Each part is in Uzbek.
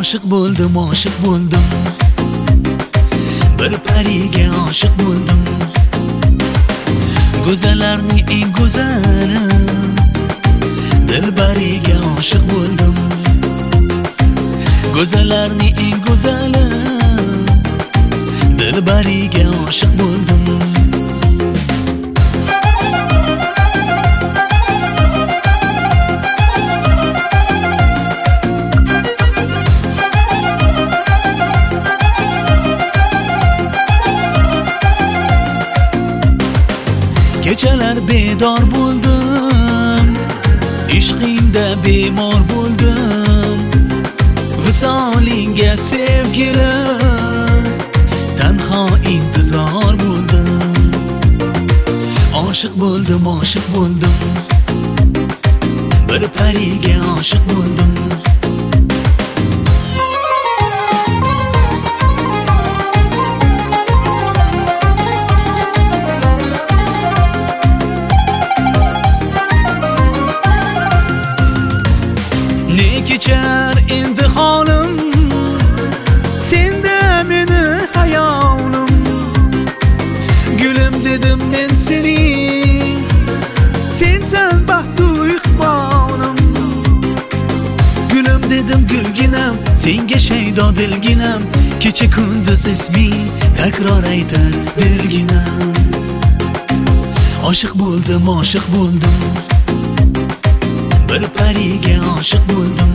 Aşık buldum, aşık buldum. Bir pariga aşık buldum. Go'zallarning eng go'zali Dilbariga aşık buldum. Go'zallarning eng go'zali Dilbariga aşık buldum. Kechalar bedor bo'ldim, ishqingda bemor bo'ldim. Visolingga sevgilim, tanho intizor bo'ldim. Aşık buldum, aşık buldum. Bir pariga aşık buldum. Ne kechar endi holim, senda meni hayolim. Gulim dedim men seni, sensan baxtu iqbolim. Gulim dedim gulginam, senga shaydo dilginam. Kecha kunduz isming takror aytar dilginam. Aşık buldum, aşık buldum. Bir pariga aşık buldum.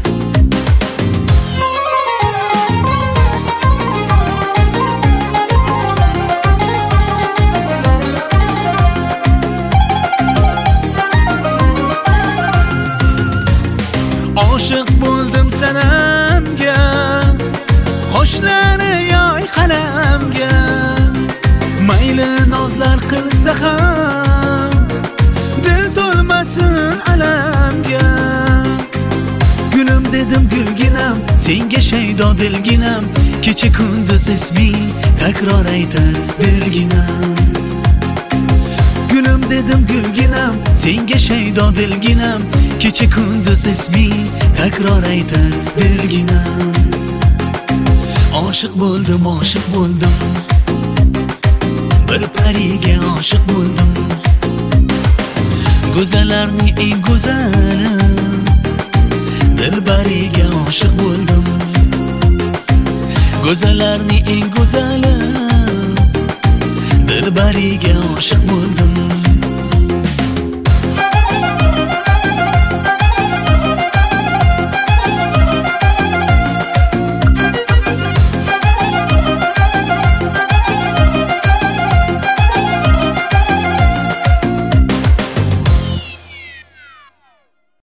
Aşık buldum sanamga, qoshlari yoy qalamga. Mayli nozlar qilsa ham, dil to'lmasin alamga. Gulim dedim gulginam, senga shaydo dilginam. Kecha kunduz isming takror aytar dilginam. Gulim dedim gulginam, senga shaydo dilginam. Kecha kunduz isming takror aytar dilginam. Aşık buldum, aşık buldum. Bir pariga aşık buldum. Go'zallarning eng go'zali Dilbariga aşık buldum. Go'zallarning eng go'zali Dilbariga aşık buldum.